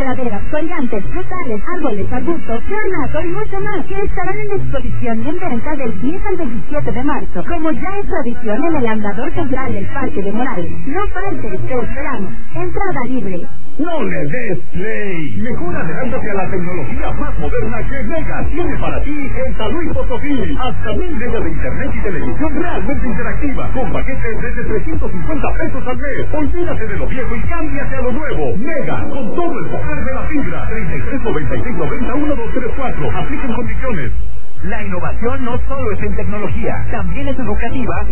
praderas, colgantes, frutales, árboles, arbustos, ornato y mucho más, que estarán en exposición y en venta del 10 al 27 de marzo, como ya es tradición en el andador central del Parque de Morales. No faltes, te esperamos. Entrada libre. No le des play. Mejor adelántate a la tecnología más moderna que Mega tiene para ti en San Luis Potosí. Hasta 1000 megas de internet y televisión realmente interactiva, con paquetes desde 350 pesos al mes. Olvídate de lo viejo y cámbiate a lo nuevo. Mega, con todo el poder de la fibra. 3396901234. Apliquen condiciones. La innovación no solo es en tecnología, también es educativa